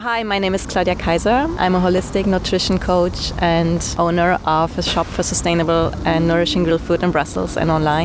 Hi, my name is Claudia Kaiser. I'm a holistic nutrition coach and owner of a shop for sustainable and nourishing real food in Brussels and online.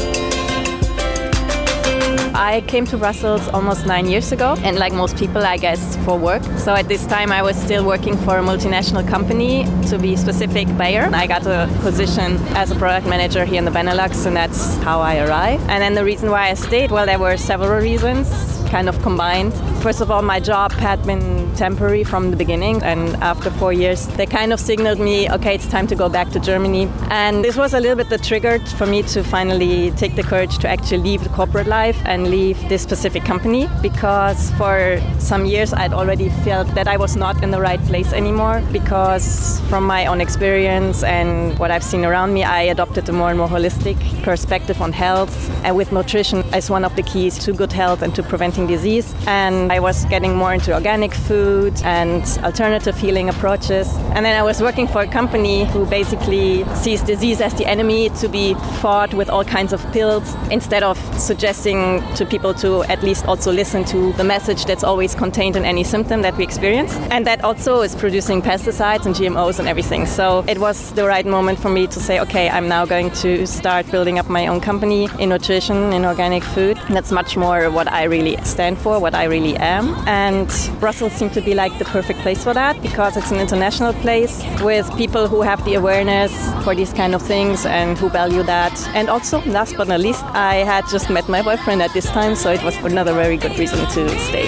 I came to Brussels almost 9 years ago, and like most people, I guess, for work. So at this time, I was still working for a multinational company, to be specific, Bayer. I got a position as a product manager here in the Benelux, and that's how I arrived. And then the reason why I stayed, well, there were several reasons, kind of combined. First of all, my job had been temporary from the beginning, and after 4 years, they kind of signaled me, okay, it's time to go back to Germany. And this was a little bit the trigger for me to finally take the courage to actually leave the corporate life and leave this specific company, because for some years I'd already felt that I was not in the right place anymore, because from my own experience and what I've seen around me, I adopted a more and more holistic perspective on health, and with nutrition as one of the keys to good health and to preventing disease. And I was getting more into organic food and alternative healing approaches. And then I was working for a company who basically sees disease as the enemy to be fought with all kinds of pills, instead of suggesting to people to at least also listen to the message that's always contained in any symptom that we experience. And that also is producing pesticides and GMOs and everything. So it was the right moment for me to say, okay, I'm now going to start building up my own company in nutrition, in organic food. And that's much more what I really stand for, what I really am. And Brussels seemed to be like the perfect place for that, because it's an international place with people who have the awareness for these kind of things and who value that. And also, last but not least, I had just met my boyfriend at this time, so it was another very good reason to stay.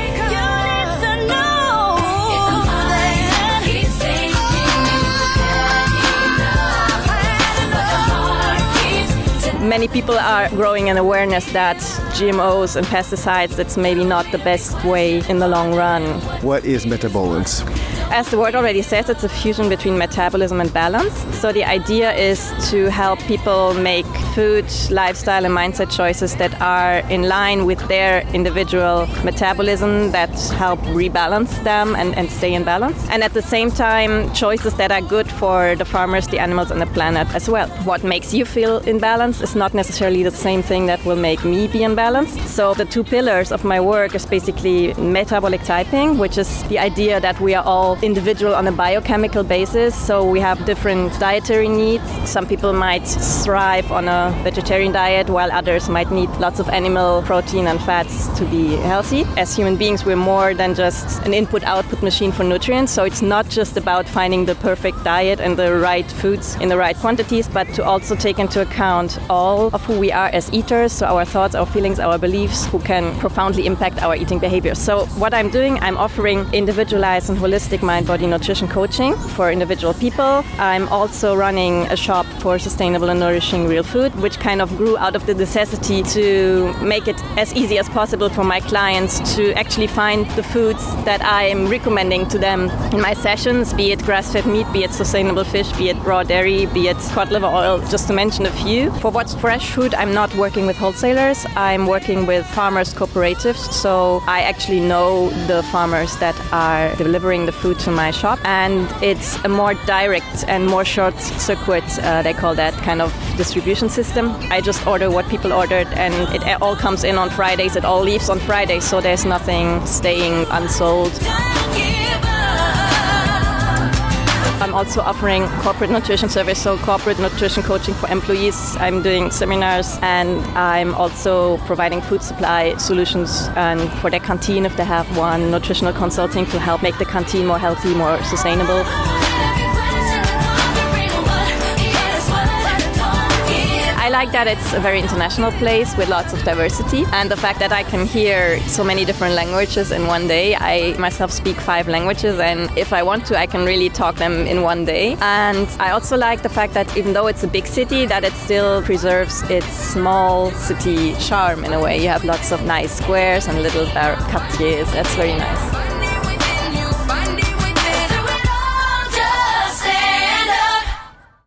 Many people are growing an awareness that GMOs and pesticides, that's maybe not the best way in the long run. What is metabolence? As the word already says, it's a fusion between metabolism and balance. So the idea is to help people make food, lifestyle and mindset choices that are in line with their individual metabolism, that help rebalance them and stay in balance. And at the same time, choices that are good for the farmers, the animals and the planet as well. What makes you feel in balance is not necessarily the same thing that will make me be in balance. So the two pillars of my work is basically metabolic typing, which is the idea that we are all individual on a biochemical basis. So we have different dietary needs. Some people might thrive on a vegetarian diet, while others might need lots of animal protein and fats to be healthy. As human beings, we're more than just an input-output machine for nutrients. So it's not just about finding the perfect diet and the right foods in the right quantities, but to also take into account all of who we are as eaters, so our thoughts, our feelings, our beliefs, who can profoundly impact our eating behavior. So what I'm doing, I'm offering individualized and holistic mind-body nutrition coaching for individual people. I'm also running a shop for sustainable and nourishing real food, which kind of grew out of the necessity to make it as easy as possible for my clients to actually find the foods that I am recommending to them in my sessions, be it grass-fed meat, be it sustainable fish, be it raw dairy, be it cod liver oil, just to mention a few. For what's fresh food, I'm not working with wholesalers. I'm working with farmers' cooperatives. So I actually know the farmers that are delivering the food to my shop. And it's a more direct and more short circuit, they call that, kind of distribution system. I just order what people ordered, and it all comes in on Fridays. It all leaves on Fridays. So there's nothing staying unsold. I'm also offering corporate nutrition service, so corporate nutrition coaching for employees. I'm doing seminars, and I'm also providing food supply solutions and for their canteen, if they have one, nutritional consulting to help make the canteen more healthy, more sustainable. I like that it's a very international place with lots of diversity, and the fact that I can hear so many different languages in one day. I myself speak 5 languages, and if I want to, I can really talk them in one day. And I also like the fact that even though it's a big city, that it still preserves its small city charm in a way. You have lots of nice squares and little quartiers. That's very nice.